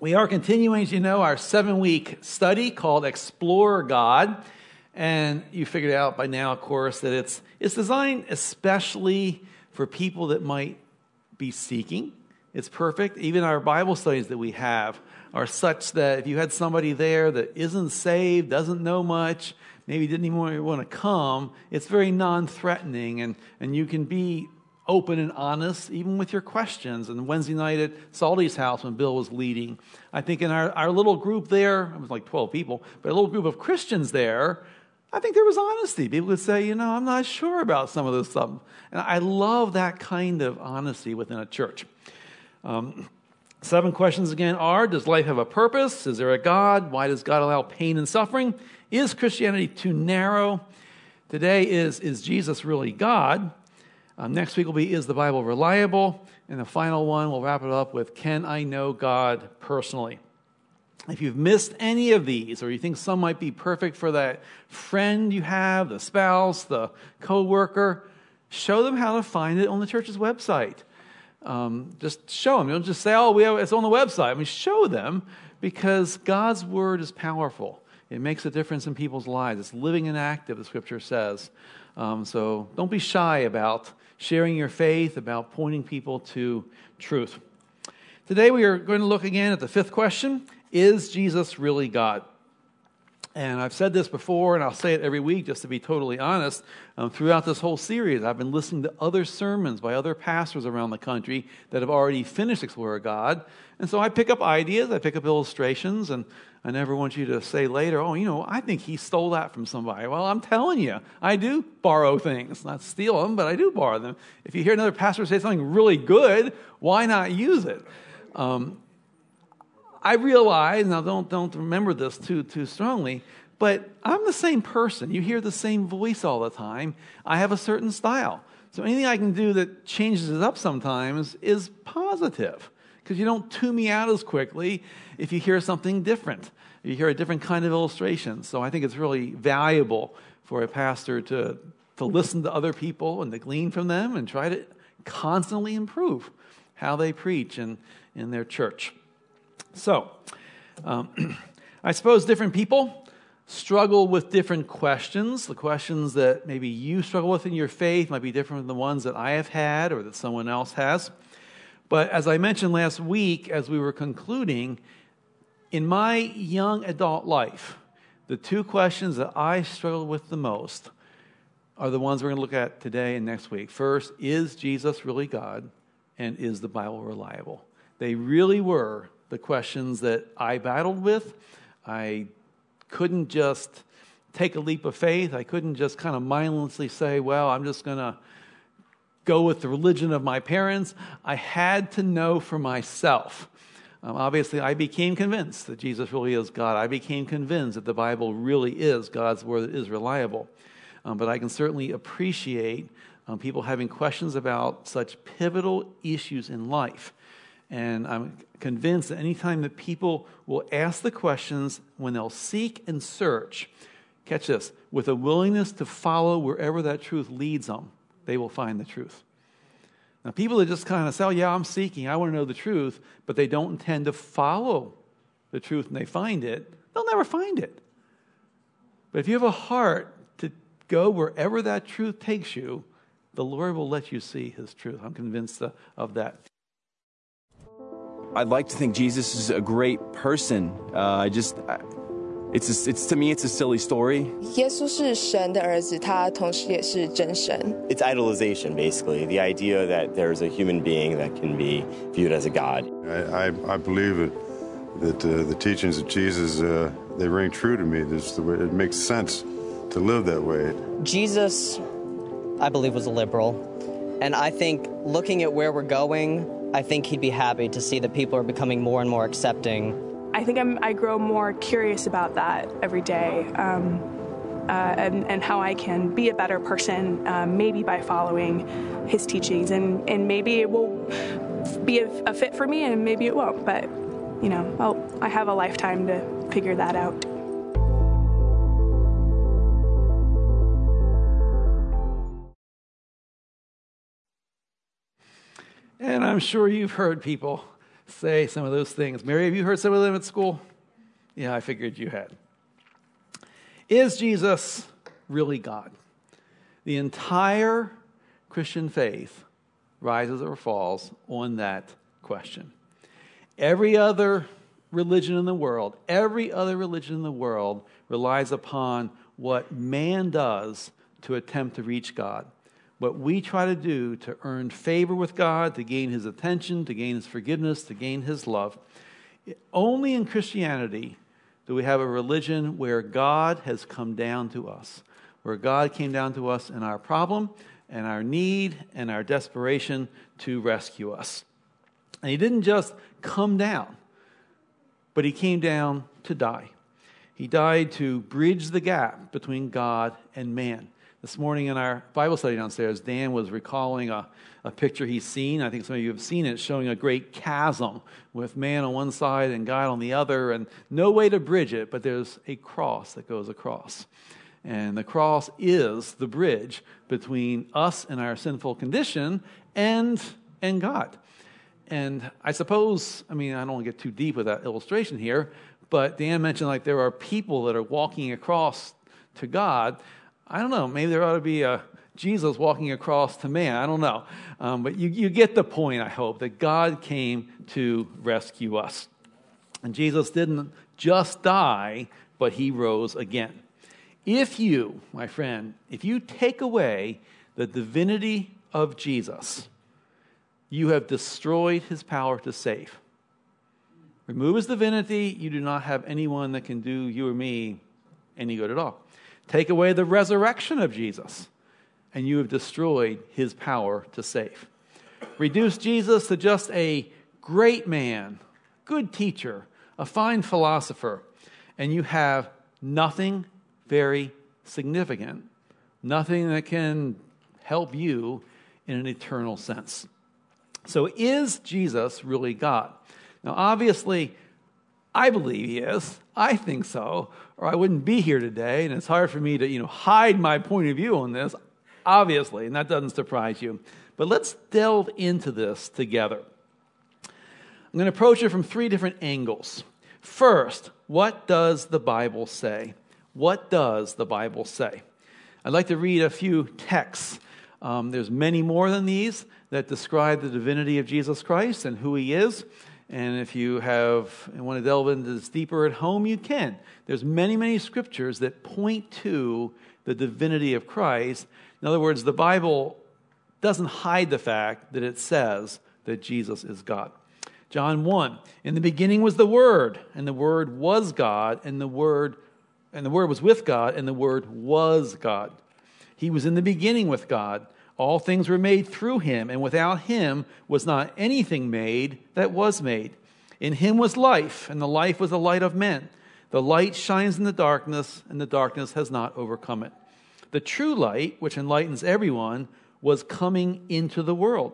We are continuing, as you know, our 7-week study called Explore God. And you figured out by now, of course, that it's designed especially for people that might be seeking. It's perfect. Even our Bible studies that we have are such that if you had somebody there that isn't saved, doesn't know much, maybe didn't even want to come, it's very non-threatening, and you can be open and honest, even with your questions. And Wednesday night at Salty's house when Bill was leading, I think in our little group there, it was like 12 people, but a little group of Christians there, I think there was honesty. People would say, I'm not sure about some of this stuff. And I love that kind of honesty within a church. 7 questions again are, does life have a purpose? Is there a God? Why does God allow pain and suffering? Is Christianity too narrow? Today is Jesus really God? Next week will be, is the Bible reliable? And the final one, we'll wrap it up with, can I know God personally? If you've missed any of these, or you think some might be perfect for that friend you have, the spouse, the co-worker, show them how to find it on the church's website. Just show them. Don't just say, it's on the website. Show them, because God's word is powerful. It makes a difference in people's lives. It's living and active, the scripture says. So don't be shy about sharing your faith, about pointing people to truth. Today we are going to look again at the 5th question, is Jesus really God? And I've said this before, and I'll say it every week just to be totally honest. Throughout this whole series, I've been listening to other sermons by other pastors around the country that have already finished Explore God. And so I pick up ideas, I pick up illustrations, and I never want you to say later, I think he stole that from somebody. Well, I'm telling you, I do borrow things. Not steal them, but I do borrow them. If you hear another pastor say something really good, why not use it? I realize, now don't remember this too strongly, but I'm the same person. You hear the same voice all the time. I have a certain style. So anything I can do that changes it up sometimes is positive, because you don't tune me out as quickly if you hear something different. You hear a different kind of illustration. So I think it's really valuable for a pastor to listen to other people and to glean from them and try to constantly improve how they preach in their church. So, I suppose different people struggle with different questions. The questions that maybe you struggle with in your faith might be different than the ones that I have had or that someone else has. But as I mentioned last week, as we were concluding, in my young adult life, the 2 questions that I struggled with the most are the ones we're going to look at today and next week. First, is Jesus really God? And is the Bible reliable? They really were the questions that I battled with. I couldn't just take a leap of faith. I couldn't just kind of mindlessly say, well, I'm just going to go with the religion of my parents. I had to know for myself. Obviously, I became convinced that Jesus really is God. I became convinced that the Bible really is God's word that is reliable. But I can certainly appreciate people having questions about such pivotal issues in life. And I'm convinced that anytime that people will ask the questions, when they'll seek and search, catch this, with a willingness to follow wherever that truth leads them, they will find the truth. Now, people that just kind of say, I'm seeking, I want to know the truth, but they don't intend to follow the truth and they find it, they'll never find it. But if you have a heart to go wherever that truth takes you, the Lord will let you see his truth. I'm convinced of that. I'd like to think Jesus is a great person. It's to me, it's a silly story. 耶稣是神的儿子，他同时也是真神。 It's idolization, basically, the idea that there's a human being that can be viewed as a god. I believe that the teachings of Jesus, they ring true to me. It makes sense to live that way. Jesus, I believe, was a liberal. And I think looking at where we're going, I think he'd be happy to see that people are becoming more and more accepting. I think I grow more curious about that every day, and how I can be a better person, maybe by following his teachings, and maybe it will be a fit for me, and maybe it won't. But I have a lifetime to figure that out. And I'm sure you've heard people say some of those things. Mary, have you heard some of them at school? Yeah, I figured you had. Is Jesus really God? The entire Christian faith rises or falls on that question. Every other religion in the world relies upon what man does to attempt to reach God. What we try to do to earn favor with God, to gain his attention, to gain his forgiveness, to gain his love. Only in Christianity do we have a religion where God has come down to us, where God came down to us in our problem and our need and our desperation to rescue us. And he didn't just come down, but he came down to die. He died to bridge the gap between God and man. This morning in our Bible study downstairs, Dan was recalling a picture he's seen. I think some of you have seen it, showing a great chasm with man on one side and God on the other, and no way to bridge it, but there's a cross that goes across. And the cross is the bridge between us and our sinful condition and God. And I suppose, I don't want to get too deep with that illustration here, but Dan mentioned like there are people that are walking across to God. I don't know, maybe there ought to be a Jesus walking across to man. I don't know. But you get the point, I hope, that God came to rescue us. And Jesus didn't just die, but he rose again. If you, my friend, if you take away the divinity of Jesus, you have destroyed his power to save. Remove his divinity, you do not have anyone that can do you or me any good at all. Take away the resurrection of Jesus, and you have destroyed his power to save. Reduce Jesus to just a great man, good teacher, a fine philosopher, and you have nothing very significant, nothing that can help you in an eternal sense. So is Jesus really God? Now, obviously, I believe he is. I think so, or I wouldn't be here today, and it's hard for me to, hide my point of view on this, obviously, and that doesn't surprise you. But let's delve into this together. I'm going to approach it from three different angles. First, what does the Bible say? What does the Bible say? I'd like to read a few texts. There's many more than these that describe the divinity of Jesus Christ and who he is. And if you want to delve into this deeper at home, you can. There's many, many scriptures that point to the divinity of Christ. In other words, the Bible doesn't hide the fact that it says that Jesus is God. John 1, in the beginning was the Word, and the Word was God, and the Word was with God, and the Word was God. He was in the beginning with God. All things were made through him, and without him was not anything made that was made. In him was life, and the life was the light of men. The light shines in the darkness, and the darkness has not overcome it. The true light, which enlightens everyone, was coming into the world.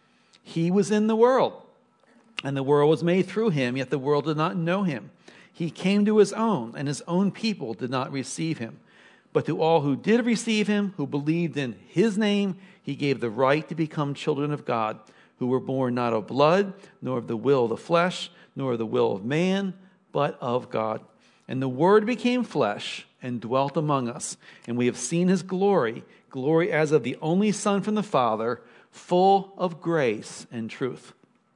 He was in the world, and the world was made through him, yet the world did not know him. He came to his own, and his own people did not receive him. But to all who did receive him, who believed in his name, he gave the right to become children of God, who were born not of blood, nor of the will of the flesh, nor of the will of man, but of God. And the Word became flesh and dwelt among us, and we have seen his glory, glory as of the only Son from the Father, full of grace and truth.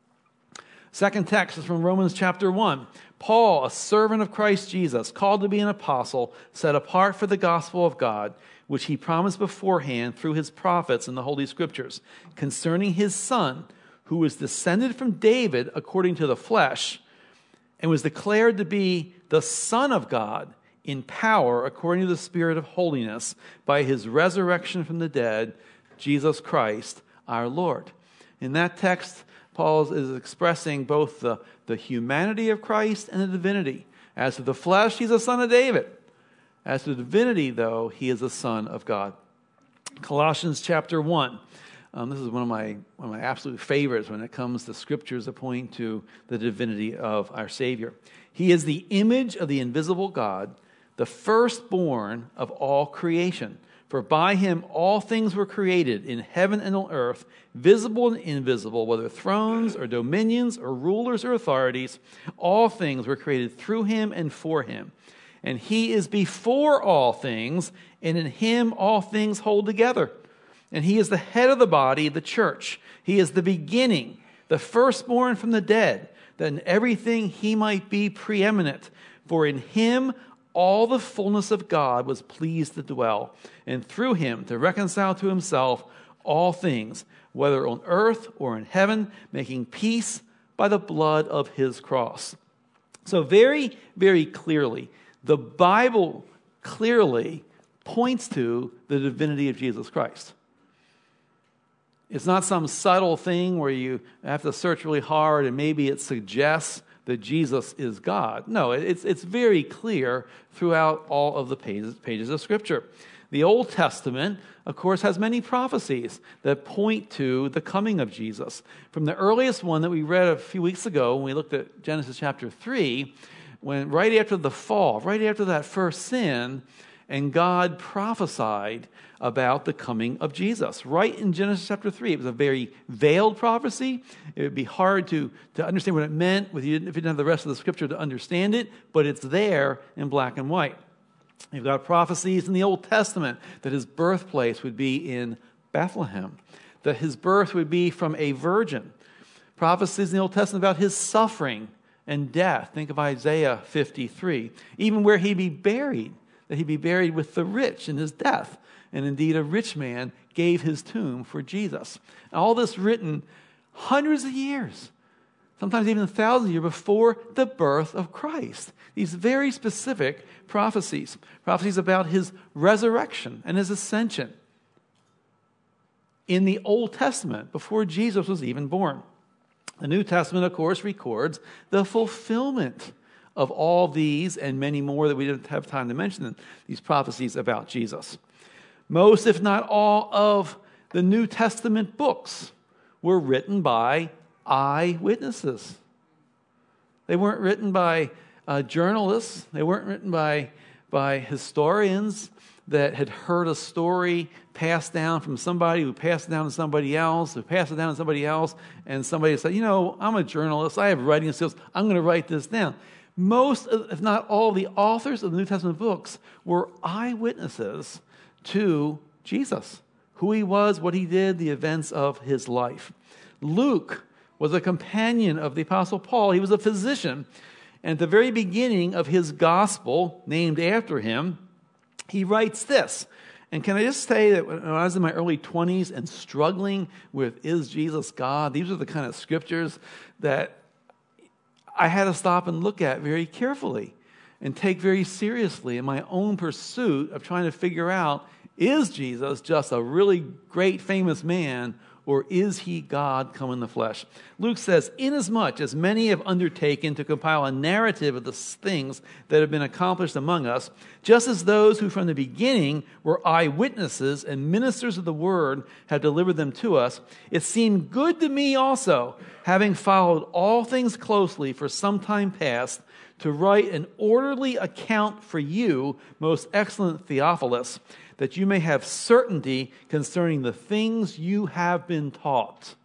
Second text is from Romans chapter 1. Paul, a servant of Christ Jesus, called to be an apostle, set apart for the gospel of God, which he promised beforehand through his prophets in the Holy Scriptures, concerning his Son, who was descended from David according to the flesh, and was declared to be the Son of God in power according to the Spirit of holiness, by his resurrection from the dead, Jesus Christ our Lord. In that text, Paul is expressing both the humanity of Christ and the divinity. As to the flesh, he's a son of David. As to the divinity, though, he is a son of God. Colossians chapter 1. This is one of my absolute favorites when it comes to scriptures that point to the divinity of our Savior. He is the image of the invisible God, the firstborn of all creation. For For by him all things were created, in heaven and on earth, visible and invisible, whether thrones or dominions or rulers or authorities. All things were created through him and for him. And he is before all things, and in him all things hold together. And he is the head of the body, the church. He is the beginning, the firstborn from the dead, that in everything he might be preeminent. For in him all the fullness of God was pleased to dwell, and through him to reconcile to himself all things, whether on earth or in heaven, making peace by the blood of his cross. So very, very clearly, the Bible clearly points to the divinity of Jesus Christ. It's not some subtle thing where you have to search really hard and maybe it suggests that Jesus is God. No, it's very clear throughout all of the pages of Scripture. The Old Testament, of course, has many prophecies that point to the coming of Jesus. From the earliest one that we read a few weeks ago when we looked at Genesis chapter 3, when right after the fall, right after that first sin, and God prophesied about the coming of Jesus. Right in Genesis chapter 3. It was a very veiled prophecy. It would be hard to understand what it meant if you didn't have the rest of the Scripture to understand it, but it's there in black and white. You've got prophecies in the Old Testament that his birthplace would be in Bethlehem, that his birth would be from a virgin. Prophecies in the Old Testament about his suffering and death. Think of Isaiah 53. Even where he'd be buried, that he'd be buried with the rich in his death. And indeed, a rich man gave his tomb for Jesus. And all this written hundreds of years, sometimes even thousands of years before the birth of Christ. These very specific prophecies. Prophecies about his resurrection and his ascension in the Old Testament before Jesus was even born. The New Testament, of course, records the fulfillment of all these and many more that we didn't have time to mention, these prophecies about Jesus. Most, if not all, of the New Testament books were written by eyewitnesses. They weren't written by journalists. They weren't written by historians that had heard a story passed down from somebody who passed it down to somebody else, who passed it down to somebody else, and somebody said, I'm a journalist. I have writing skills. I'm going to write this down. Most, if not all, the authors of the New Testament books were eyewitnesses to Jesus, who he was, what he did, the events of his life. Luke was a companion of the Apostle Paul. He was a physician. And at the very beginning of his gospel, named after him, he writes this. And can I just say that when I was in my early 20s and struggling with, is Jesus God? These are the kind of scriptures that I had to stop and look at very carefully and take very seriously in my own pursuit of trying to figure out, is Jesus just a really great famous man, or is he God come in the flesh? Luke says, inasmuch as many have undertaken to compile a narrative of the things that have been accomplished among us, just as those who from the beginning were eyewitnesses and ministers of the word have delivered them to us, it seemed good to me also, having followed all things closely for some time past, to write an orderly account for you, most excellent Theophilus, that you may have certainty concerning the things you have been taught.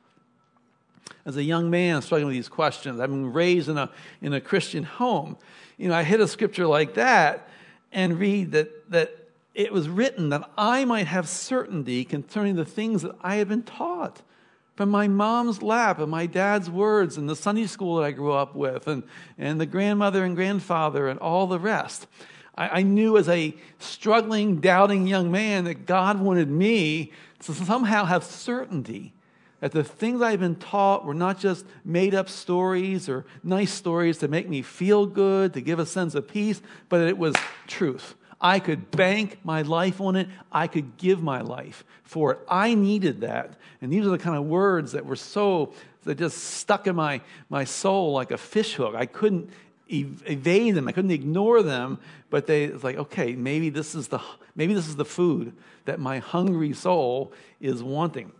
As a young man struggling with these questions, I've been raised in a Christian home. I hit a scripture like that and read that it was written that I might have certainty concerning the things that I had been taught from my mom's lap and my dad's words and the Sunday school that I grew up with and the grandmother and grandfather and all the rest. I knew as a struggling, doubting young man that God wanted me to somehow have certainty that the things I had been taught were not just made-up stories or nice stories to make me feel good, to give a sense of peace, but that it was truth. I could bank my life on it. I could give my life for it. I needed that. And these are the kind of words that were that just stuck in my soul like a fishhook. I couldn't evade them. I couldn't ignore them, but it's like, okay, maybe this is the food that my hungry soul is wanting.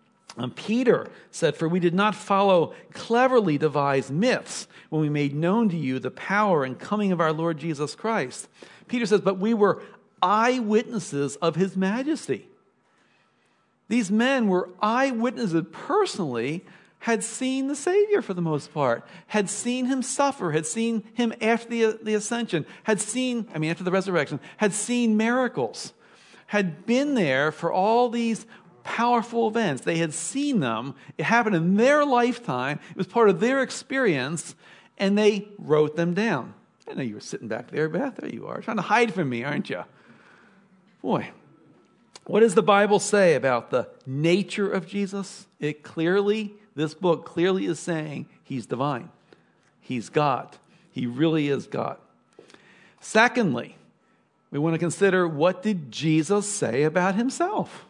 Peter said, for we did not follow cleverly devised myths when we made known to you the power and coming of our Lord Jesus Christ. Peter says, but we were eyewitnesses of his majesty. These men were eyewitnesses personally, had seen the Savior for the most part, had seen him suffer, had seen him after the ascension, after the resurrection, had seen miracles, had been there for all these powerful events. They had seen them. It happened in their lifetime. It was part of their experience, and they wrote them down. I know you were sitting back there, Beth. There you are, trying to hide from me, aren't you? Boy, what does the Bible say about the nature of Jesus? This book clearly is saying he's divine. He's God. He really is God. Secondly, we want to consider, what did Jesus say about himself?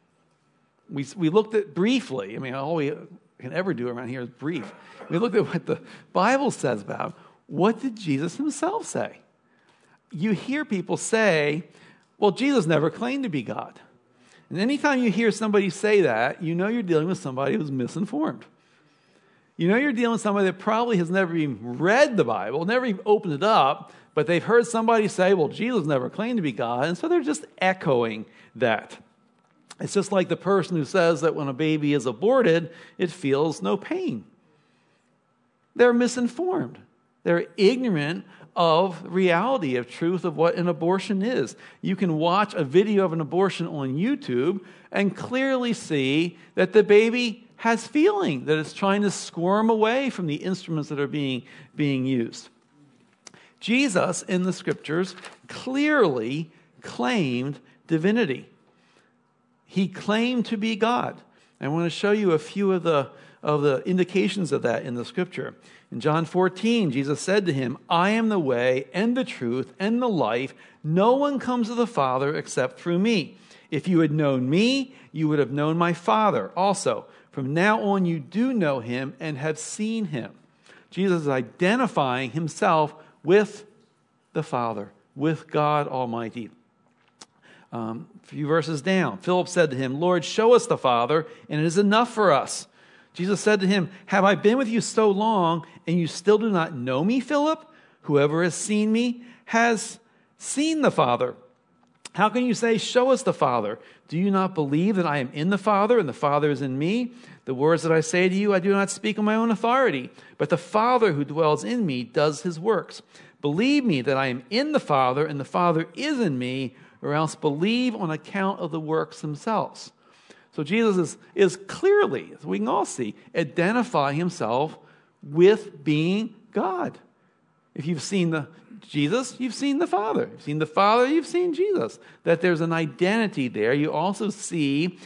We looked at briefly. All we can ever do around here is brief. We looked at what the Bible says about him. What did Jesus himself say? You hear people say, well, Jesus never claimed to be God. And anytime you hear somebody say that, you know you're dealing with somebody who's misinformed. You know you're dealing with somebody that probably has never even read the Bible, never even opened it up, but they've heard somebody say, well, Jesus never claimed to be God, and so they're just echoing that. It's just like the person who says that when a baby is aborted, it feels no pain. They're misinformed. They're ignorant of reality, of truth, of what an abortion is. You can watch a video of an abortion on YouTube and clearly see that the baby has feeling, that it's trying to squirm away from the instruments that are being used. Jesus, in the scriptures, clearly claimed divinity. He claimed to be God. I want to show you a few of the indications of that in the scripture. In John 14, Jesus said to him, I am the way and the truth and the life. No one comes to the Father except through me. If you had known me, you would have known my Father also. From now on, you do know him and have seen him. Jesus is identifying himself with the Father, with God Almighty. A few verses down, Philip said to him, Lord, show us the Father, and it is enough for us. Jesus said to him, have I been with you so long, and you still do not know me, Philip? Whoever has seen me has seen the Father. How can you say, show us the Father? Do you not believe that I am in the Father, and the Father is in me? The words that I say to you, I do not speak on my own authority, but the Father who dwells in me does his works. Believe me that I am in the Father, and the Father is in me, or else believe on account of the works themselves. So Jesus is clearly, as we can all see, identifying himself with being God. If you've seen Jesus, you've seen the Father. You've seen the Father, you've seen Jesus. That there's an identity there. You also see,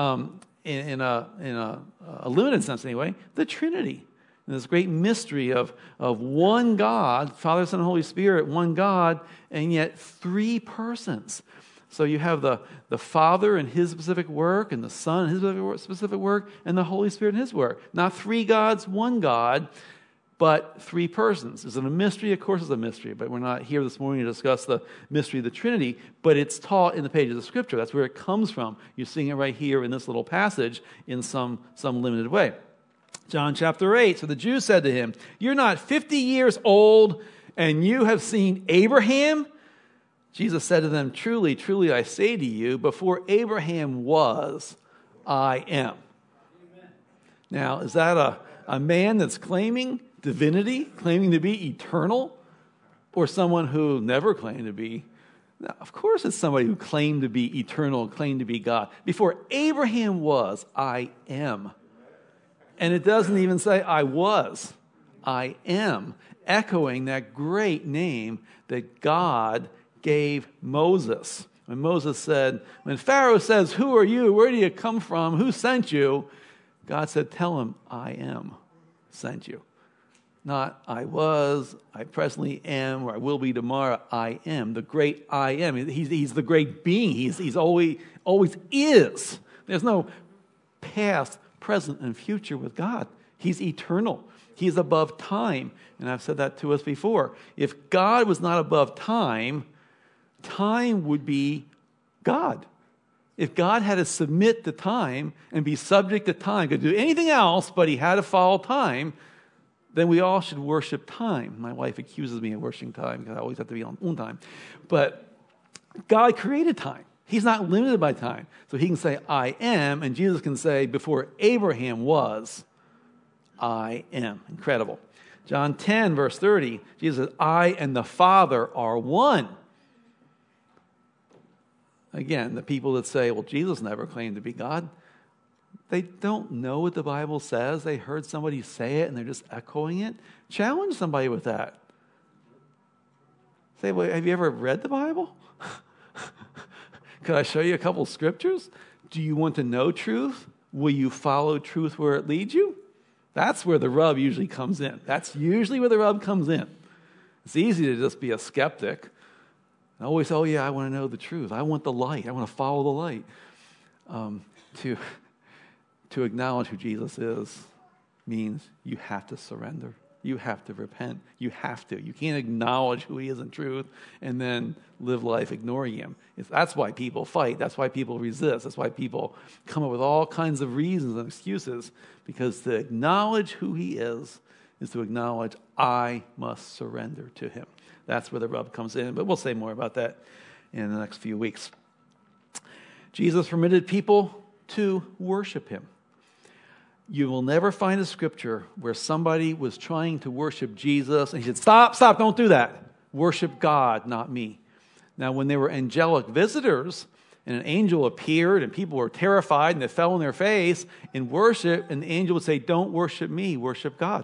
in a limited sense anyway, the Trinity. And this great mystery of one God, Father, Son, and Holy Spirit, one God, and yet three persons. So you have the Father and his specific work, and the Son and his specific work, and the Holy Spirit and his work. Not three gods, one God, but three persons. Is it a mystery? Of course it's a mystery, but we're not here this morning to discuss the mystery of the Trinity, but it's taught in the pages of Scripture. That's where it comes from. You're seeing it right here in this little passage in some limited way. John chapter 8, so the Jews said to him, you're not 50 years old, and you have seen Abraham? Jesus said to them, truly, truly, I say to you, before Abraham was, I am. Amen. Now, is that a man that's claiming divinity, claiming to be eternal, or someone who never claimed to be? Now, of course it's somebody who claimed to be eternal, claimed to be God. Before Abraham was, I am. And it doesn't even say I was, I am, echoing that great name that God gave Moses. When Moses said, when Pharaoh says, who are you? Where do you come from? Who sent you? God said, tell him, I am sent you. Not I was, I presently am, or I will be tomorrow. I am, the great I am. He's the great being. He's always is. There's no past, present, and future with God. He's eternal. He's above time. And I've said that to us before. If God was not above time, time would be God. If God had to submit to time and be subject to time, could do anything else, but he had to follow time, then we all should worship time. My wife accuses me of worshiping time because I always have to be on time. But God created time. He's not limited by time. So he can say, I am, and Jesus can say, before Abraham was, I am. Incredible. John 10, verse 30, Jesus says, I and the Father are one. Again, the people that say, well, Jesus never claimed to be God, they don't know what the Bible says. They heard somebody say it and they're just echoing it. Challenge somebody with that. Say, well, have you ever read the Bible? Could I show you a couple scriptures? Do you want to know truth? Will you follow truth where it leads you? That's where the rub usually comes in. That's usually where the rub comes in. It's easy to just be a skeptic. And always, oh yeah, I want to know the truth. I want the light. I want to follow the light. To acknowledge who Jesus is means you have to surrender. You have to repent. You have to. You can't acknowledge who he is in truth and then live life ignoring him. That's why people fight. That's why people resist. That's why people come up with all kinds of reasons and excuses, because to acknowledge who he is to acknowledge I must surrender to him. That's where the rub comes in, but we'll say more about that in the next few weeks. Jesus permitted people to worship him. You will never find a scripture where somebody was trying to worship Jesus and he said, stop, don't do that. Worship God, not me. Now, when there were angelic visitors and an angel appeared and people were terrified and they fell on their face in worship, and the angel would say, don't worship me, worship God.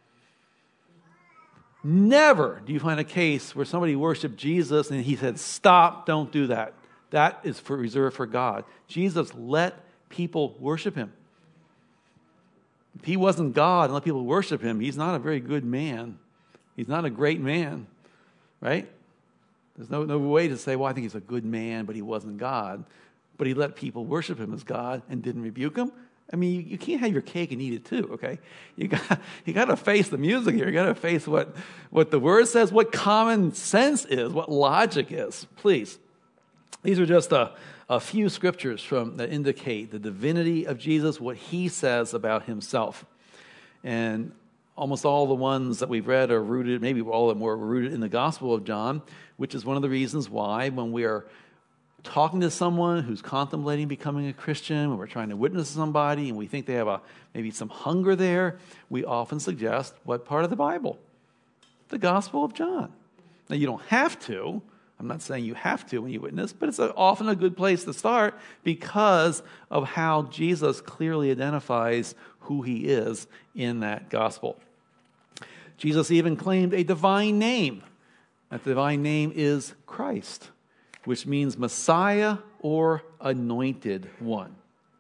Never do you find a case where somebody worshiped Jesus and he said, stop, don't do that. That is reserved for God. Jesus let people worship him. If he wasn't God and let people worship him, he's not a very good man. He's not a great man, right? There's no way to say, well, I think he's a good man, but he wasn't God. But he let people worship him as God and didn't rebuke him. I mean, you can't have your cake and eat it too, okay? You got to face the music here. You got to face what the word says, what common sense is, what logic is. Please. These are just a few scriptures that indicate the divinity of Jesus, what he says about himself. And almost all the ones that we've read are rooted, maybe all of them were rooted in the Gospel of John, which is one of the reasons why when we are talking to someone who's contemplating becoming a Christian, when we're trying to witness to somebody and we think they have maybe some hunger there, we often suggest what part of the Bible? The Gospel of John. Now, you don't have to. I'm not saying you have to when you witness, but it's often a good place to start because of how Jesus clearly identifies who he is in that gospel. Jesus even claimed a divine name. That divine name is Christ, which means Messiah or anointed one.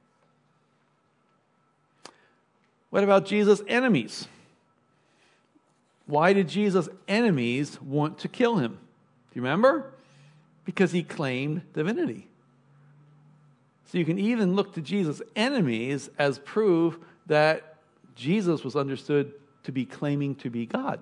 What about Jesus' enemies? Why did Jesus' enemies want to kill him? Do you remember? Because he claimed divinity. So you can even look to Jesus' enemies as proof that Jesus was understood to be claiming to be God.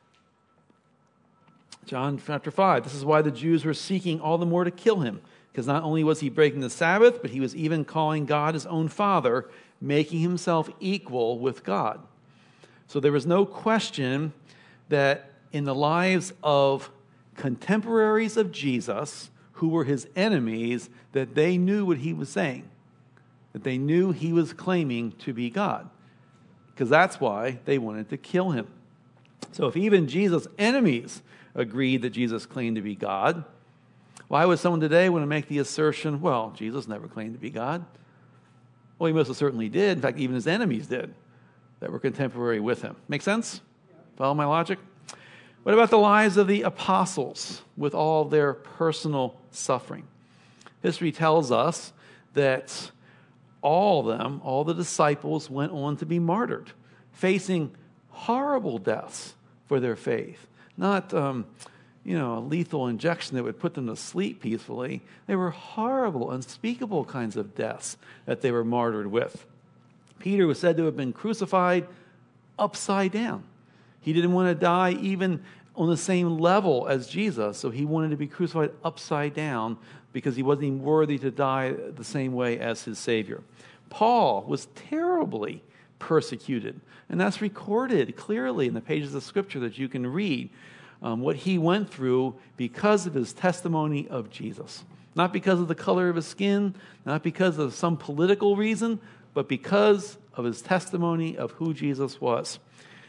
John chapter 5, this is why the Jews were seeking all the more to kill him, because not only was he breaking the Sabbath, but he was even calling God his own Father, making himself equal with God. So there was no question that in the lives of contemporaries of Jesus, who were his enemies, that they knew what he was saying, that they knew he was claiming to be God, because that's why they wanted to kill him. So if even Jesus' enemies agreed that Jesus claimed to be God, why would someone today want to make the assertion, well, Jesus never claimed to be God? Well, he most certainly did. In fact, even his enemies did that were contemporary with him. Make sense? Follow my logic? What about the lives of the apostles with all their personal suffering? History tells us that all of them, all the disciples, went on to be martyred, facing horrible deaths for their faith. Not, a lethal injection that would put them to sleep peacefully. They were horrible, unspeakable kinds of deaths that they were martyred with. Peter was said to have been crucified upside down. He didn't want to die even on the same level as Jesus, so he wanted to be crucified upside down because he wasn't even worthy to die the same way as his Savior. Paul was terribly persecuted, and that's recorded clearly in the pages of Scripture that you can read. what he went through because of his testimony of Jesus. Not because of the color of his skin, not because of some political reason, but because of his testimony of who Jesus was.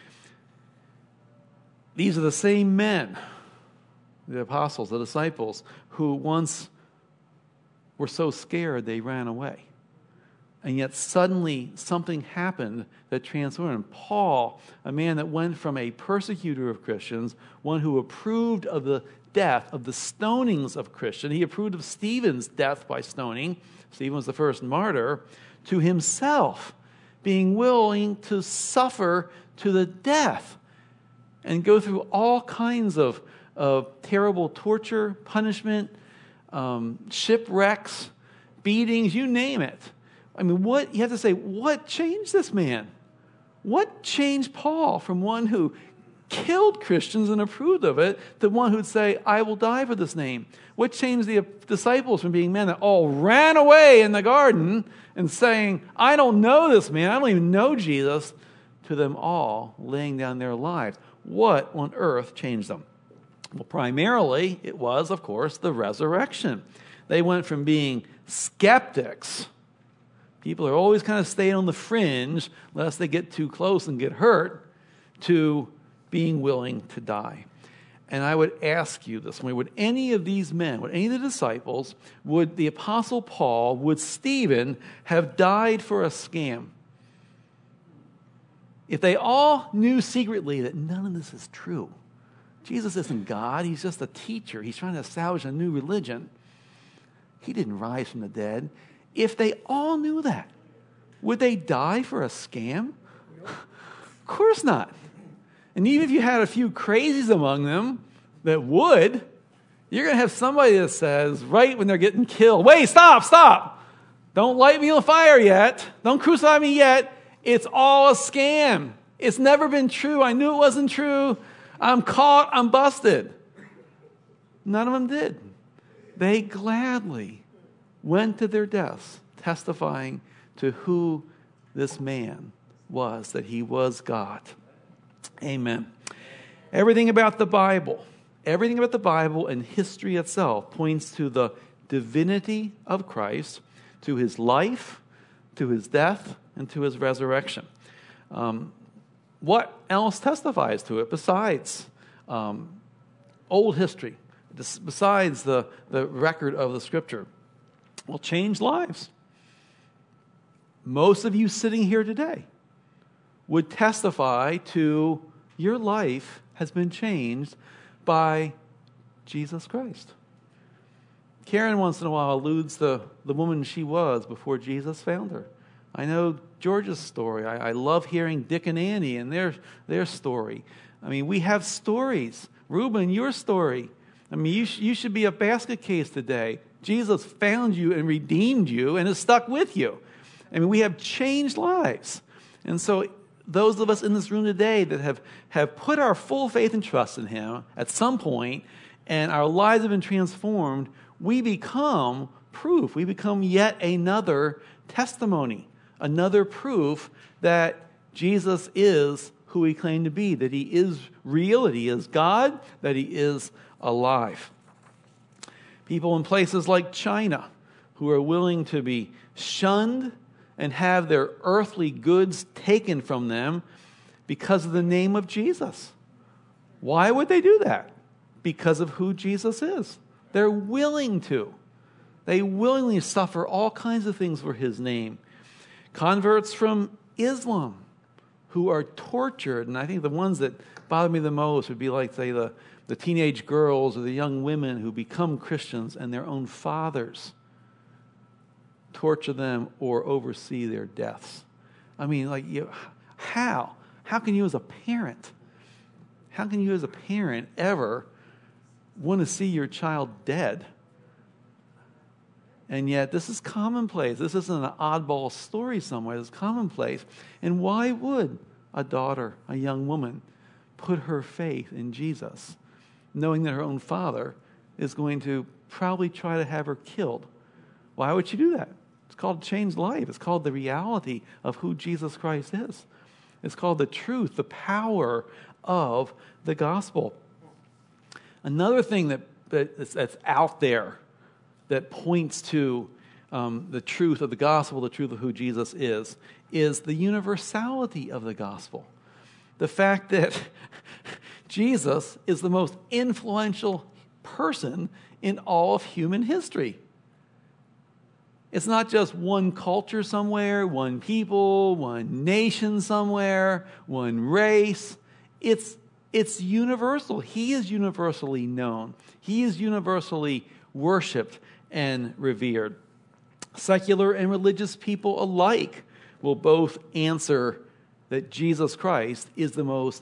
These are the same men, the apostles, the disciples, who once were so scared they ran away. And yet suddenly something happened that transformed him. Paul, a man that went from a persecutor of Christians, one who approved of the death, of the stonings of Christians. He approved of Stephen's death by stoning. Stephen was the first martyr. To himself being willing to suffer to the death and go through all kinds of terrible torture, punishment, shipwrecks, beatings, you name it. I mean, you have to say, what changed this man? What changed Paul from one who killed Christians and approved of it to one who'd say, I will die for this name? What changed the disciples from being men that all ran away in the garden and saying, I don't know this man, I don't even know Jesus, to them all laying down their lives? What on earth changed them? Well, primarily it was, of course, the resurrection. They went from being skeptics. People are always kind of staying on the fringe lest they get too close and get hurt, to being willing to die. And I would ask you this, would any of these men, would any of the disciples, would the Apostle Paul, would Stephen have died for a scam? If they all knew secretly that none of this is true, Jesus isn't God, he's just a teacher, he's trying to establish a new religion, he didn't rise from the dead. If they all knew that, would they die for a scam? Of course not. And even if you had a few crazies among them that would, you're going to have somebody that says, right when they're getting killed, wait, stop. Don't light me on fire yet. Don't crucify me yet. It's all a scam. It's never been true. I knew it wasn't true. I'm caught. I'm busted. None of them did. They gladly went to their deaths, testifying to who this man was, that he was God. Amen. Everything about the Bible and history itself points to the divinity of Christ, to his life, to his death, and to his resurrection. What else testifies to it besides old history, besides the record of the Scripture? Well, change lives. Most of you sitting here today would testify to your life has been changed by Jesus Christ. Karen once in a while alludes to the woman she was before Jesus found her. I know George's story. I love hearing Dick and Annie and their story. I mean, we have stories. Reuben, your story. I mean, you should be a basket case today. Jesus found you and redeemed you and is stuck with you. I mean, we have changed lives. And so those of us in this room today that have put our full faith and trust in him at some point, and our lives have been transformed, we become proof. We become yet another testimony, another proof that Jesus is who he claimed to be, that he is real, that he is God, that he is alive. People in places like China who are willing to be shunned and have their earthly goods taken from them because of the name of Jesus. Why would they do that? Because of who Jesus is. They're willing to. They willingly suffer all kinds of things for his name. Converts from Islam who are tortured, and I think the ones that bother me the most would be like, say, the teenage girls or the young women who become Christians and their own fathers torture them or oversee their deaths. I mean, like, how? How can you as a parent ever want to see your child dead? And yet this is commonplace. This isn't an oddball story somewhere. It's commonplace. And why would a daughter, a young woman, put her faith in Jesus, knowing that her own father is going to probably try to have her killed? Why would she do that? It's called changed life. It's called the reality of who Jesus Christ is. It's called the truth, the power of the gospel. Another thing that's out there that points to the truth of the gospel, the truth of who Jesus is the universality of the gospel. The fact that Jesus is the most influential person in all of human history. It's not just one culture somewhere, one people, one nation somewhere, one race. It's universal. He is universally known. He is universally worshipped and revered. Secular and religious people alike will both answer that Jesus Christ is the most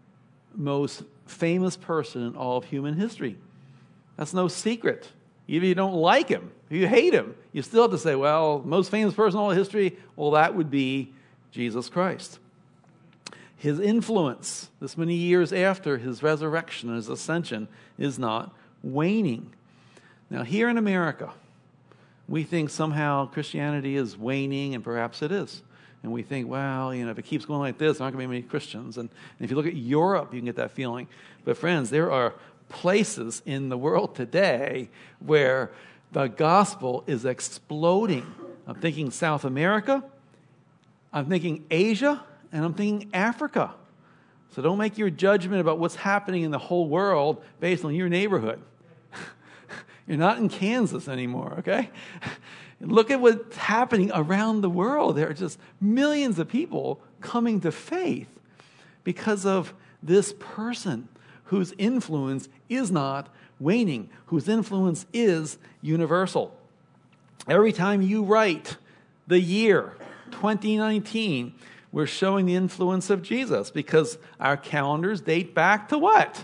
famous person in all of human history. That's no secret. Even if you don't like him, if you hate him, you still have to say, well, most famous person in all of history, well, that would be Jesus Christ. His influence, this many years after his resurrection and his ascension, is not waning. Now, here in America, we think somehow Christianity is waning, and perhaps it is. And we think, well, if it keeps going like this, there aren't going to be many Christians. And if you look at Europe, you can get that feeling. But friends, there are places in the world today where the gospel is exploding. I'm thinking South America, I'm thinking Asia, and I'm thinking Africa. So don't make your judgment about what's happening in the whole world based on your neighborhood. You're not in Kansas anymore, okay? Look at what's happening around the world. There are just millions of people coming to faith because of this person whose influence is not waning, whose influence is universal. Every time you write the year 2019, we're showing the influence of Jesus because our calendars date back to what?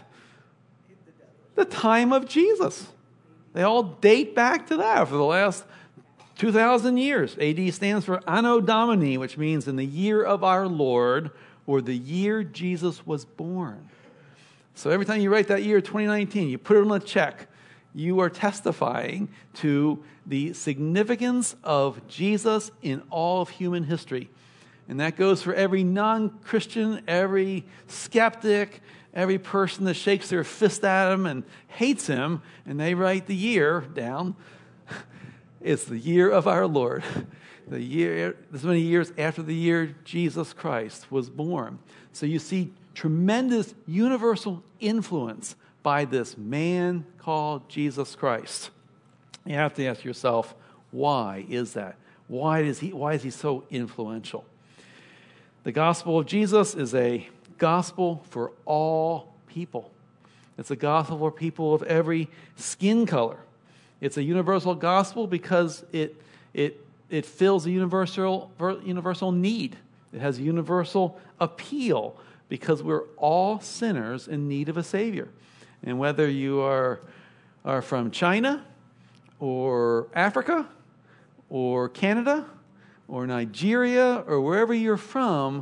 The time of Jesus. They all date back to that for the last 2,000 years. AD stands for Anno Domini, which means in the year of our Lord, or the year Jesus was born. So every time you write that year 2019, you put it on a check. You are testifying to the significance of Jesus in all of human history. And that goes for every non-Christian, every skeptic, every person that shakes their fist at him and hates him, and they write the year down. It's the year of our Lord. The year, this many years after the year Jesus Christ was born. So you see tremendous universal influence by this man called Jesus Christ. You have to ask yourself, why is that? Why is he so influential? The gospel of Jesus is a gospel for all people. It's a gospel for people of every skin color. It's a universal gospel because it fills a universal need. It has universal appeal because we're all sinners in need of a Savior. And whether you are from China or Africa or Canada or Nigeria or wherever you're from,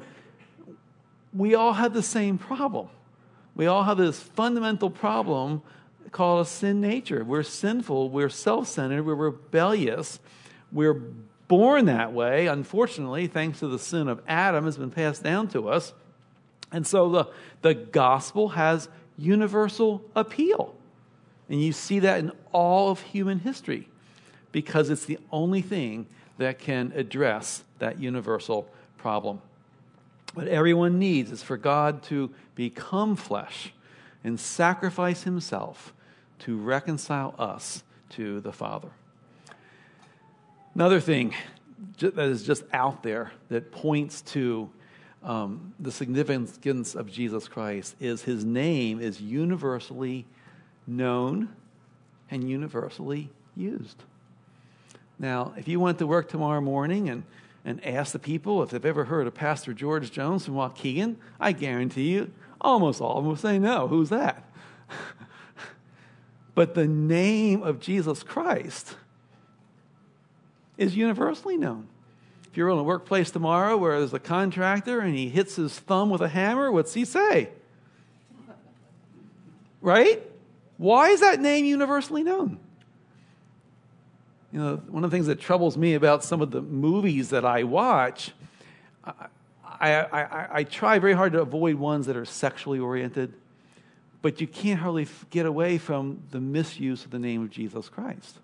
we all have the same problem. We all have this fundamental problem called a sin nature. We're sinful, we're self-centered, we're rebellious, we're born that way. Unfortunately, thanks to the sin of Adam, has been passed down to us. And so the gospel has universal appeal. And you see that in all of human history because it's the only thing that can address that universal problem. What everyone needs is for God to become flesh and sacrifice himself to reconcile us to the Father. Another thing that is just out there that points to the significance of Jesus Christ is his name is universally known and universally used. Now, if you went to work tomorrow morning and asked the people if they've ever heard of Pastor George Jones from Waukegan, I guarantee you almost all of them will say no. Who's that? But the name of Jesus Christ is universally known. If you're in a workplace tomorrow where there's a contractor and he hits his thumb with a hammer, what's he say? Right? Why is that name universally known? You know, one of the things that troubles me about some of the movies that I watch, I try very hard to avoid ones that are sexually oriented. But you can't hardly get away from the misuse of the name of Jesus Christ.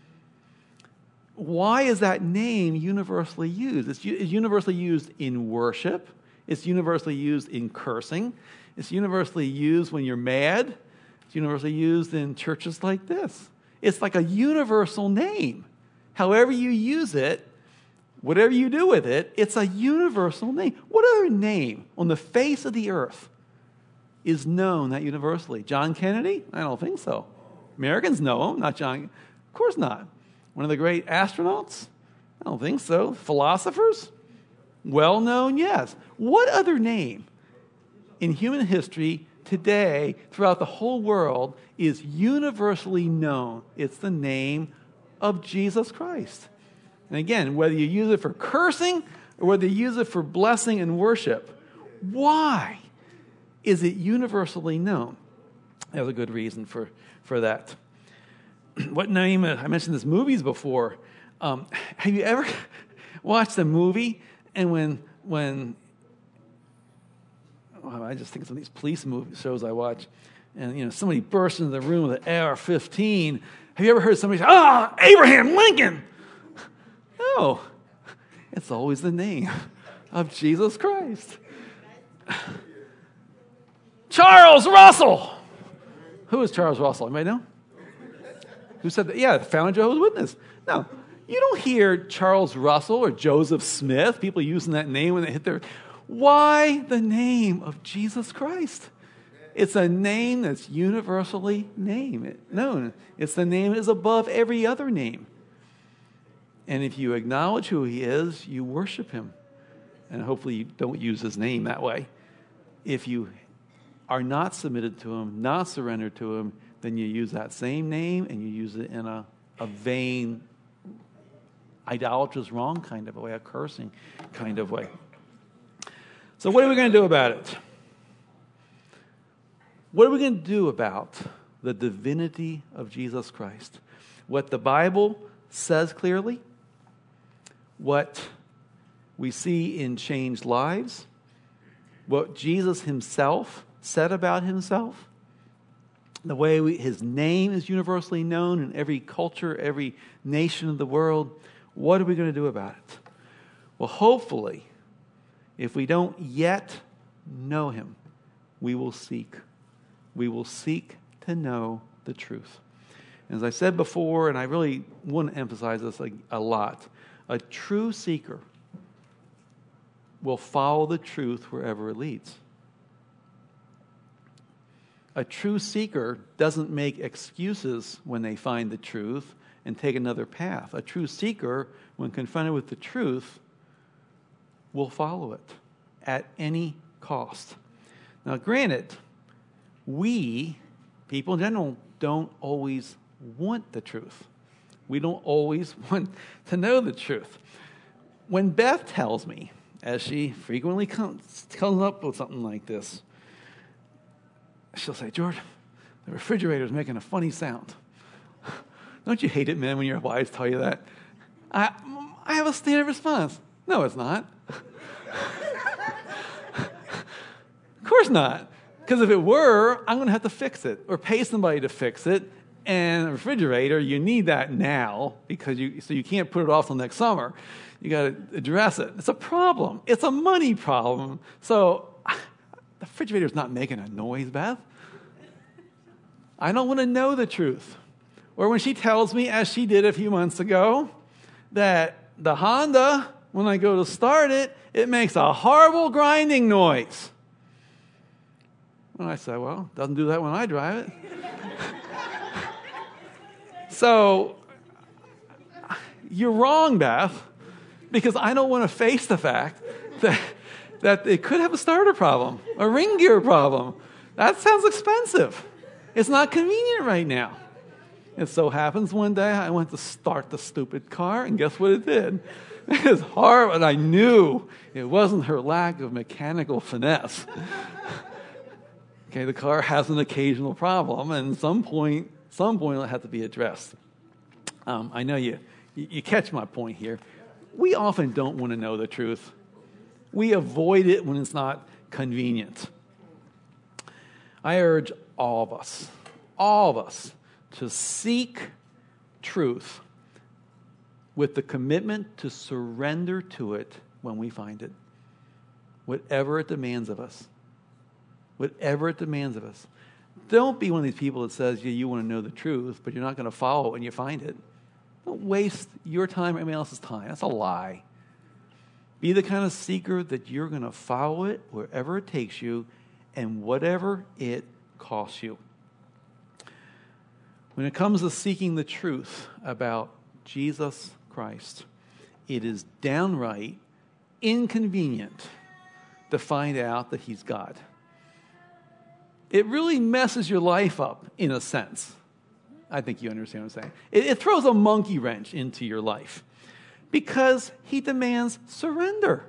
Why is that name universally used? It's universally used in worship. It's universally used in cursing. It's universally used when you're mad. It's universally used in churches like this. It's like a universal name. However you use it, whatever you do with it, it's a universal name. What other name on the face of the earth is known that universally? John Kennedy? I don't think so. Americans know him, not John. Of course not. One of the great astronauts? I don't think so. Philosophers? Well known, yes. What other name in human history today, throughout the whole world, is universally known? It's the name of Jesus Christ. And again, whether you use it for cursing or whether you use it for blessing and worship, why is it universally known? There's a good reason for that. What name? I mentioned this movies before. Have you ever watched a movie and when I just think of some of these police movie shows I watch, and somebody bursts into the room with an AR-15. Have you ever heard somebody say, Abraham Lincoln? No, it's always the name of Jesus Christ. Charles Russell. Who is Charles Russell? Anybody know? Who said that? Yeah, the founder of Jehovah's Witness. No, you don't hear Charles Russell or Joseph Smith, people using that name when they hit their... Why the name of Jesus Christ? It's a name that's universally known. It's the name that is above every other name. And if you acknowledge who he is, you worship him. And hopefully you don't use his name that way. If you are not submitted to him, not surrendered to him, then you use that same name and you use it in a vain, idolatrous, wrong kind of a way, a cursing kind of way. So what are we going to do about it? What are we going to do about the divinity of Jesus Christ? What the Bible says clearly, what we see in changed lives, what Jesus himself said about himself, the way his name is universally known in every culture, every nation of the world. What are we going to do about it? Well, hopefully, if we don't yet know him, we will seek. We will seek to know the truth. As I said before, and I really want to emphasize this a lot, a true seeker will follow the truth wherever it leads. A true seeker doesn't make excuses when they find the truth and take another path. A true seeker, when confronted with the truth, will follow it at any cost. Now, granted, we, people in general, don't always want the truth. We don't always want to know the truth. When Beth tells me, as she frequently comes up with something like this, she'll say, George, the refrigerator's making a funny sound. Don't you hate it, man, when your wives tell you that? I have a standard response. No, it's not. Of course not. Because if it were, I'm going to have to fix it or pay somebody to fix it. And a refrigerator, you need that now because you can't put it off till next summer. You got to address it. It's a problem. It's a money problem. So the refrigerator's not making a noise, Beth. I don't want to know the truth. Or when she tells me, as she did a few months ago, that the Honda, when I go to start it, it makes a horrible grinding noise. And I said, well, it doesn't do that when I drive it. So, you're wrong, Beth, because I don't want to face the fact that it could have a starter problem, a ring gear problem. That sounds expensive. It's not convenient right now. It so happens one day I went to start the stupid car, and guess what it did? It was horrible, and I knew it wasn't her lack of mechanical finesse. Okay, the car has an occasional problem, and at some point it'll have to be addressed. I know you catch my point here. We often don't want to know the truth. We avoid it when it's not convenient. I urge all of us, to seek truth with the commitment to surrender to it when we find it, whatever it demands of us. Whatever it demands of us. Don't be one of these people that says, yeah, you want to know the truth, but you're not going to follow it when you find it. Don't waste your time or anyone else's time. That's a lie. Be the kind of seeker that you're going to follow it wherever it takes you and whatever it costs you. When it comes to seeking the truth about Jesus Christ, it is downright inconvenient to find out that he's God. It really messes your life up, in a sense. I think you understand what I'm saying. It throws a monkey wrench into your life because he demands surrender.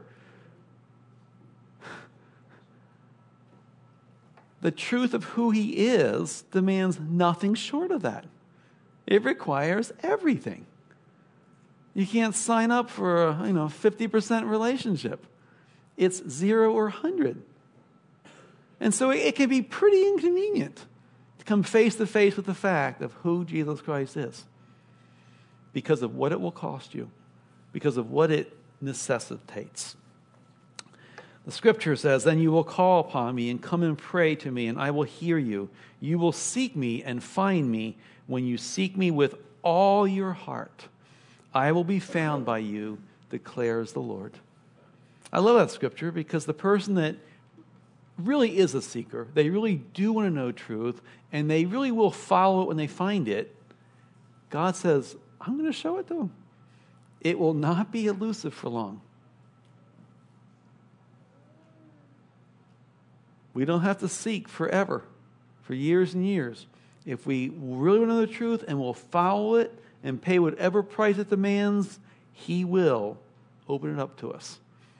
The truth of who he is demands nothing short of that. It requires everything. You can't sign up for a 50% relationship. It's 0 or 100. And so it can be pretty inconvenient to come face to face with the fact of who Jesus Christ is because of what it will cost you, because of what it necessitates. The scripture says, then you will call upon me and come and pray to me, and I will hear you. You will seek me and find me when you seek me with all your heart. I will be found by you, declares the Lord. I love that scripture because the person that really is a seeker, they really do want to know truth, and they really will follow it when they find it, God says, I'm going to show it to them. It will not be elusive for long. We don't have to seek forever, for years and years. If we really want to know the truth and will follow it and pay whatever price it demands, he will open it up to us.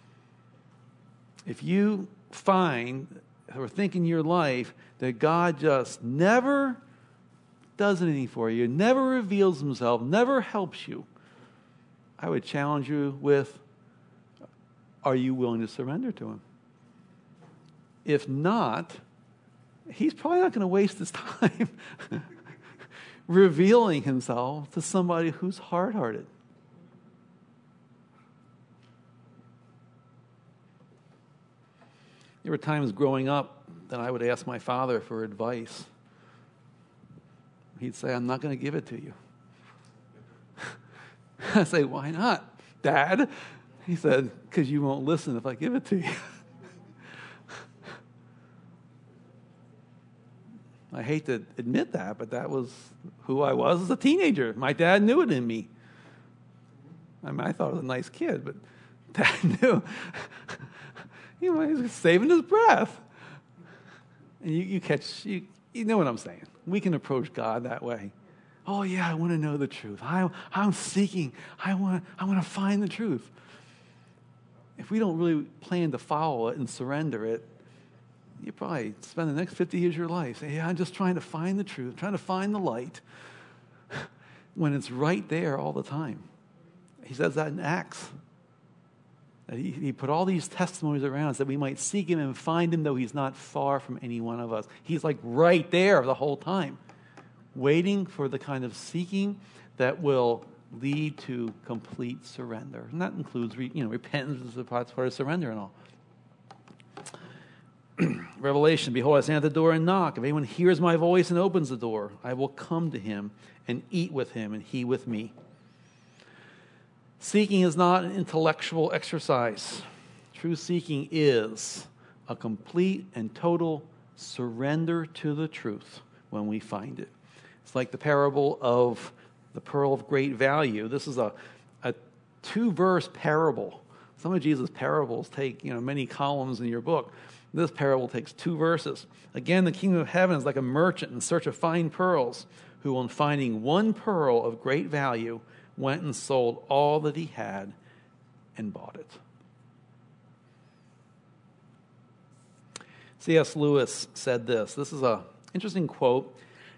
If you find or think in your life that God just never does anything for you, never reveals himself, never helps you, I would challenge you with, are you willing to surrender to him? If not, he's probably not going to waste his time revealing himself to somebody who's hard-hearted. There were times growing up that I would ask my father for advice. He'd say, I'm not going to give it to you. I'd say, why not, Dad? He said, because you won't listen if I give it to you. I hate to admit that, but that was who I was as a teenager. My dad knew it in me. I mean, I thought I was a nice kid, but Dad knew. He was saving his breath. And you know what I'm saying. We can approach God that way. Oh yeah, I want to know the truth. I'm seeking. I want to find the truth. If we don't really plan to follow it and surrender it, you probably spend the next 50 years of your life saying, yeah, I'm just trying to find the truth, trying to find the light, when it's right there all the time. He says that in Acts. That he put all these testimonies around us that we might seek him and find him, though he's not far from any one of us. He's like right there the whole time, waiting for the kind of seeking that will lead to complete surrender. And that includes repentance as a part of surrender and all. Revelation, behold, I stand at the door and knock. If anyone hears my voice and opens the door, I will come to him and eat with him and he with me. Seeking is not an intellectual exercise. True seeking is a complete and total surrender to the truth when we find it. It's like the parable of the pearl of great value. This is a 2-verse parable. Some of Jesus' parables take many columns in your book. This parable takes 2 verses. Again, the kingdom of heaven is like a merchant in search of fine pearls, who, on finding one pearl of great value, went and sold all that he had and bought it. C.S. Lewis said this. This is an interesting quote.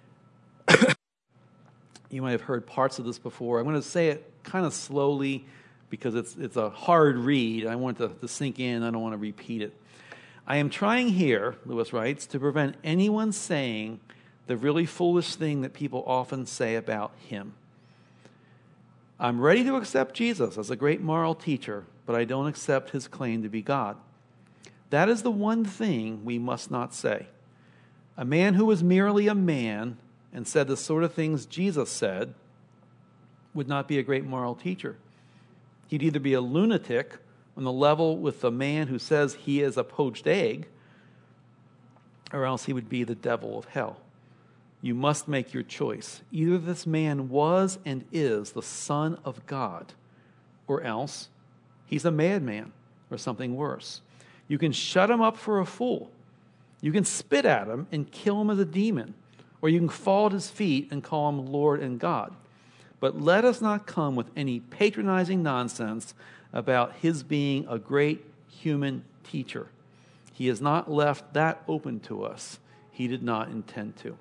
You might have heard parts of this before. I'm going to say it kind of slowly because it's a hard read. I want it to sink in. I don't want to repeat it. I am trying here, Lewis writes, to prevent anyone saying the really foolish thing that people often say about him. I'm ready to accept Jesus as a great moral teacher, but I don't accept his claim to be God. That is the one thing we must not say. A man who was merely a man and said the sort of things Jesus said would not be a great moral teacher. He'd either be a lunatic on the level with the man who says he is a poached egg, or else he would be the devil of hell. You must make your choice. Either this man was and is the Son of God, or else he's a madman or something worse. You can shut him up for a fool. You can spit at him and kill him as a demon, or you can fall at his feet and call him Lord and God. But let us not come with any patronizing nonsense about his being a great human teacher. He has not left that open to us. He did not intend to.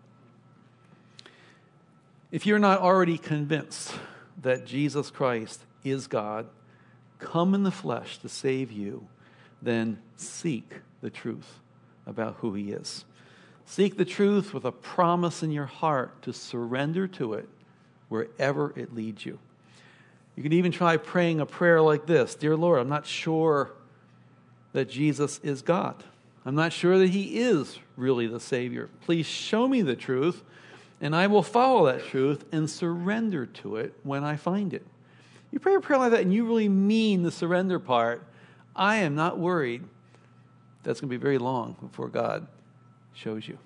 If you're not already convinced that Jesus Christ is God, come in the flesh to save you, then seek the truth about who he is. Seek the truth with a promise in your heart to surrender to it wherever it leads you. You can even try praying a prayer like this: Dear Lord, I'm not sure that Jesus is God. I'm not sure that he is really the Savior. Please show me the truth, and I will follow that truth and surrender to it when I find it. You pray a prayer like that and you really mean the surrender part, I am not worried that's going to be very long before God shows you.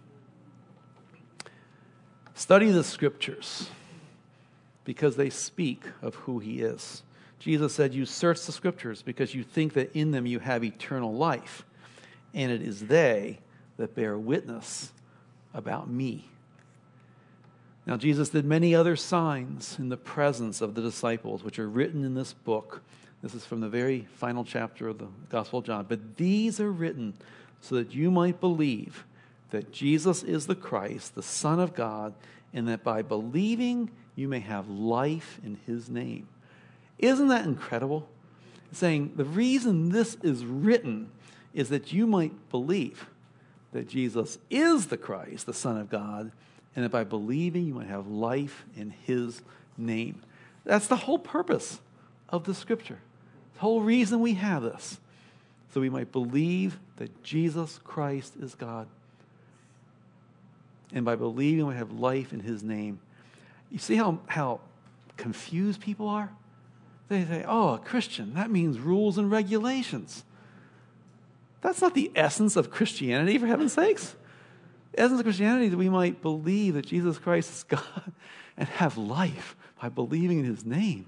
Study the scriptures because they speak of who he is. Jesus said, you search the scriptures because you think that in them you have eternal life, and it is they that bear witness about me. Now, Jesus did many other signs in the presence of the disciples, which are written in this book. This is from the very final chapter of the Gospel of John. But these are written so that you might believe that Jesus is the Christ, the Son of God, and that by believing you may have life in his name. Isn't that incredible? It's saying the reason this is written is that you might believe that Jesus is the Christ, the Son of God, and that by believing you might have life in his name. That's the whole purpose of the scripture. The whole reason we have this, so we might believe that Jesus Christ is God. And by believing we have life in his name. You see how confused people are? They say, oh, a Christian, that means rules and regulations. That's not the essence of Christianity, for heaven's sakes. The essence of Christianity is that we might believe that Jesus Christ is God and have life by believing in his name.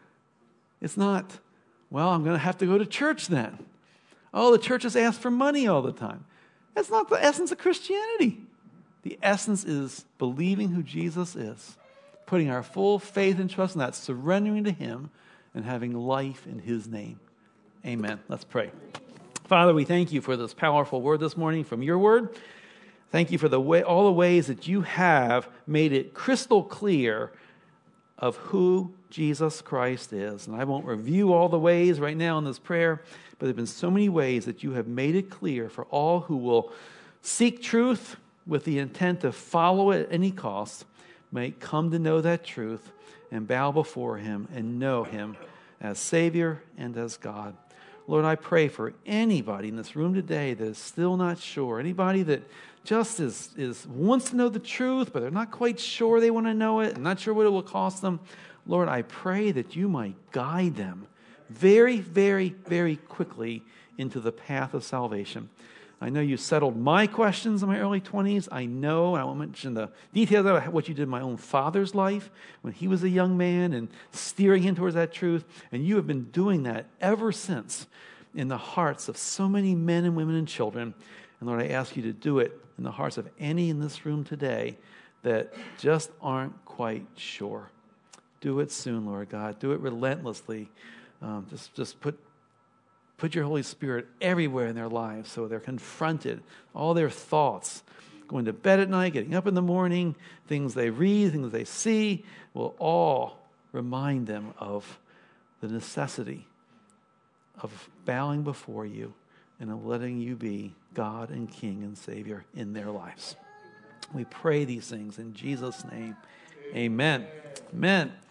It's not, well, I'm going to have to go to church then. Oh, the church has asked for money all the time. That's not the essence of Christianity. The essence is believing who Jesus is, putting our full faith and trust in that, surrendering to him, and having life in his name. Amen. Let's pray. Father, we thank you for this powerful word this morning from your word. Thank you for all the ways that you have made it crystal clear of who Jesus Christ is. And I won't review all the ways right now in this prayer, but there have been so many ways that you have made it clear for all who will seek truth with the intent to follow it at any cost, may come to know that truth and bow before him and know him as Savior and as God. Lord, I pray for anybody in this room today that is still not sure, anybody that just wants to know the truth, but they're not quite sure they want to know it and not sure what it will cost them. Lord, I pray that you might guide them very, very, very quickly into the path of salvation. I know you settled my questions in my early 20s. I know, and I won't mention the details of what you did in my own father's life when he was a young man and steering him towards that truth. And you have been doing that ever since in the hearts of so many men and women and children. And Lord, I ask you to do it in the hearts of any in this room today that just aren't quite sure. Do it soon, Lord God. Do it relentlessly. Just put your Holy Spirit everywhere in their lives so they're confronted. All their thoughts, going to bed at night, getting up in the morning, things they read, things they see, will all remind them of the necessity of bowing before you, and of letting you be God and King and Savior in their lives. We pray these things in Jesus' name. Amen. Amen.